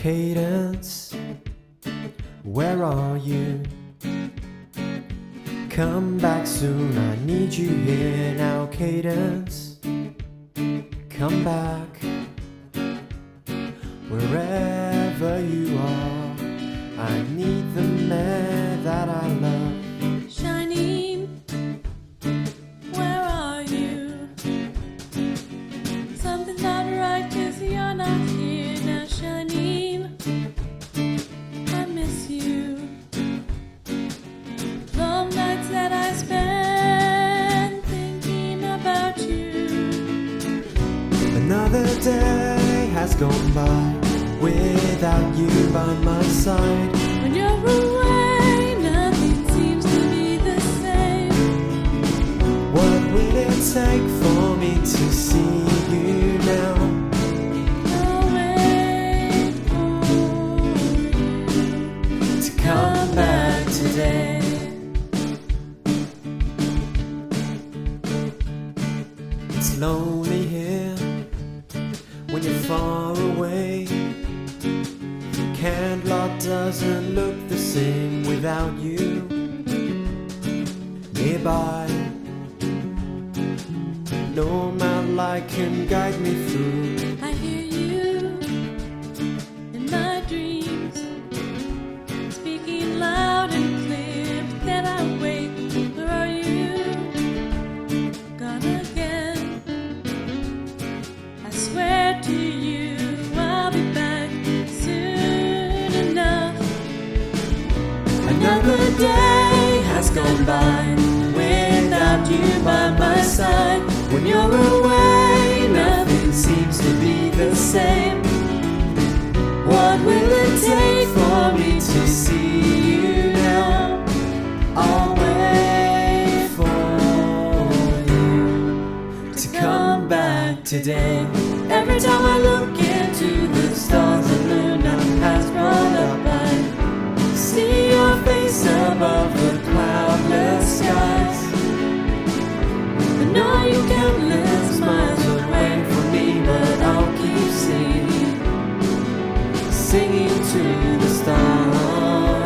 Cadence, where are you? Come back soon, I need you here now. Cadence, come back. Wherever you are, I need the man that I love. Shining, where are you? Something's not right 'cause you're not here now. Shining, I miss you. Long nights that I spend thinking about you. Another day has gone by without you by my side. When you're away, nothing seems to be the same. What will it take for me to see you now? I'll wait for you To come back today. It's lonely here when you're far away. Candlelight doesn't look the same without you nearby. No mountain light can guide me through. I hear you in my dreams, speaking loud and clear. But then I wake, where are you? Gone again. I swear to you, I'll be back soon enough. Another day has gone by without you by my side. When you're away, nothing seems to be the same. What will it take for me to see you now? I'll wait for you to come back today. Every time I look into the stars, the luna has brought up. I see your face above the cloudless skies. I know you can't live miles away from me, but I'll keep singing, singing to the stars.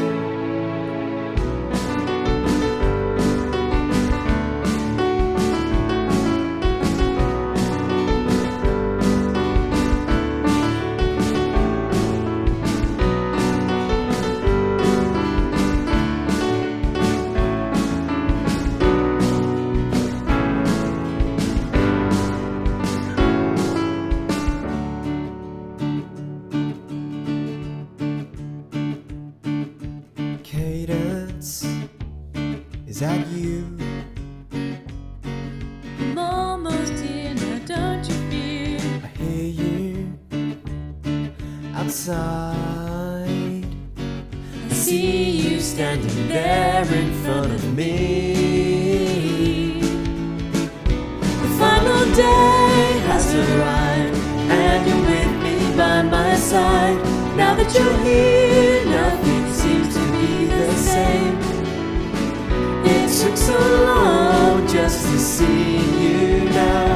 Cadence, is that you? I'm almost here now, don't you fear? I hear you outside. I see you standing there in front of me. The final day has arrived, and you're with me by my side. Now that you're here, nothing seems to be the same. It took so long just to see you now.